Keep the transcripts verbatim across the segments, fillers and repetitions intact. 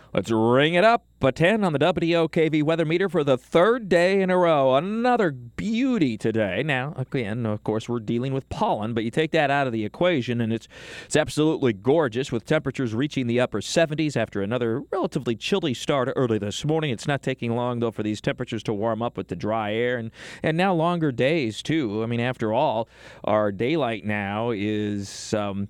Let's ring it up. A ten on the W O K V weather meter for the third day in a row. Another beauty today. Now, again, of course, we're dealing with pollen, but you take that out of the equation, and it's it's absolutely gorgeous with temperatures reaching the upper seventies after another relatively chilly start early this morning. It's not taking long, though, for these temperatures to warm up with the dry air, and, and now longer days, too. I mean, after all, our daylight now is Um,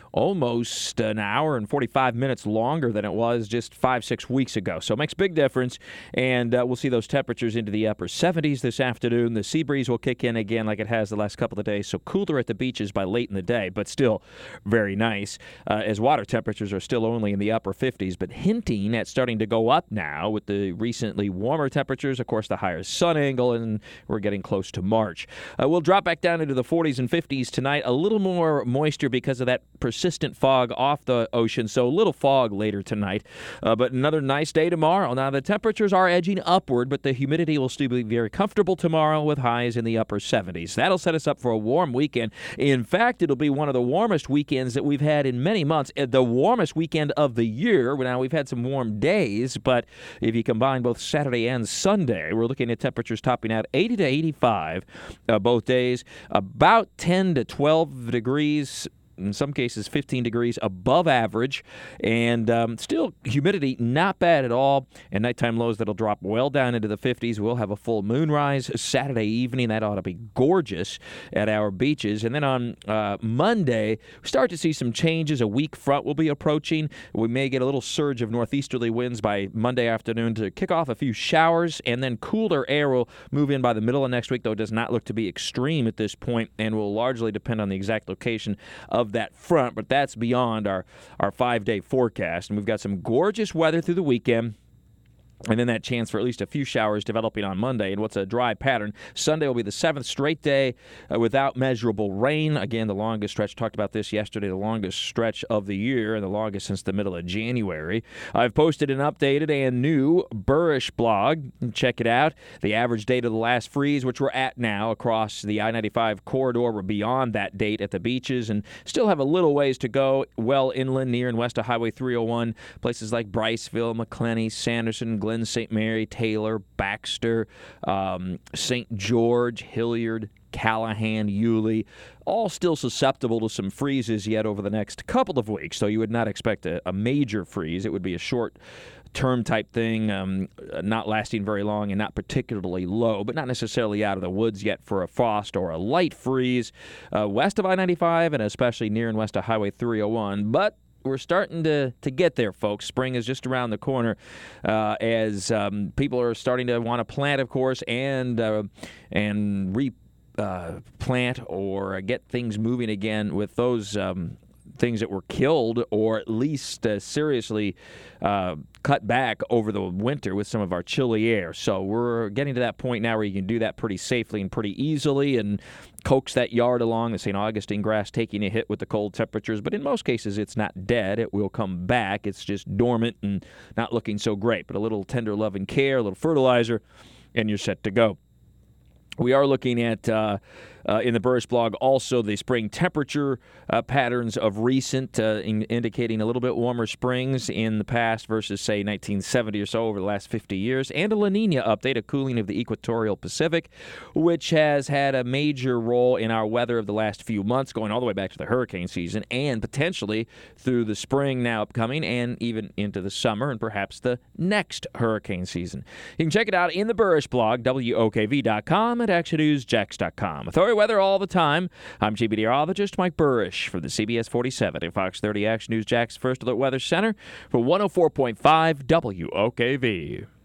almost an hour and forty-five minutes longer than it was just five, six weeks ago. So it makes a big difference, and uh, we'll see those temperatures into the upper seventies this afternoon. The sea breeze will kick in again like it has the last couple of days, so cooler at the beaches by late in the day, but still very nice, uh, as water temperatures are still only in the upper fifties, but hinting at starting to go up now with the recently warmer temperatures, of course, the higher sun angle, and we're getting close to March. Uh, we'll drop back down into the forties and fifties tonight. A little more moisture because of that persistent fog off the ocean, so a little fog later tonight. Uh, but another nice day tomorrow. Now, the temperatures are edging upward, but the humidity will still be very comfortable tomorrow with highs in the upper seventies. That'll set us up for a warm weekend. In fact, it'll be one of the warmest weekends that we've had in many months. The warmest weekend of the year. Now, we've had some warm days, but if you combine both Saturday and Sunday, we're looking at temperatures topping out eighty to eighty-five uh, both days, about ten to twelve degrees, in some cases fifteen degrees above average, and um, still humidity not bad at all, and nighttime lows that'll drop well down into the fifties. We'll have a full moonrise Saturday evening. That ought to be gorgeous at our beaches. And then on uh, Monday, we start to see some changes. A weak front will be approaching. We may get a little surge of northeasterly winds by Monday afternoon to kick off a few showers, and then cooler air will move in by the middle of next week, though it does not look to be extreme at this point, and will largely depend on the exact location of that front, but that's beyond our, our five-day forecast. And we've got some gorgeous weather through the weekend, and then that chance for at least a few showers developing on Monday. And what's a dry pattern? Sunday will be the seventh straight day uh, without measurable rain. Again, the longest stretch. Talked about this yesterday, the longest stretch of the year and the longest since the middle of January. I've posted an updated and new Burrish blog. Check it out. The average date of the last freeze, which we're at now across the I ninety-five corridor. We're beyond that date at the beaches and still have a little ways to go well inland near and west of Highway three oh one. Places like Briceville, McClenny, Sanderson, Glen Saint Mary, Taylor, Baxter, um, Saint George, Hilliard, Callahan, Yulee, all still susceptible to some freezes yet over the next couple of weeks. So you would not expect a, a major freeze. It would be a short term type thing, um, not lasting very long and not particularly low, but not necessarily out of the woods yet for a frost or a light freeze uh, west of I ninety-five and especially near and west of Highway three oh one. But we're starting to, to get there, folks. Spring is just around the corner uh, as um, people are starting to want to plant, of course, and uh, and replant uh, or get things moving again with those um, things that were killed or at least uh, seriously uh, cut back over the winter with some of our chilly air. So we're getting to that point now where you can do that pretty safely and pretty easily and coax that yard along, the Saint Augustine grass taking a hit with the cold temperatures. But in most cases, it's not dead. It will come back. It's just dormant and not looking so great. But a little tender love and care, a little fertilizer, and you're set to go. We are looking at, uh, uh, in the Burrish blog, also the spring temperature uh, patterns of recent, uh, in, indicating a little bit warmer springs in the past versus, say, nineteen seventy or so over the last fifty years, and a La Nina update, a cooling of the equatorial Pacific, which has had a major role in our weather of the last few months, going all the way back to the hurricane season, and potentially through the spring now upcoming, and even into the summer, and perhaps the next hurricane season. You can check it out in the Burrish blog, W O K V dot com, and action news jax dot com. Authority weather all the time. I'm G B meteorologist Mike Burrish for the C B S forty-seven and Fox thirty Action News Jax First Alert Weather Center for one oh four point five W O K V.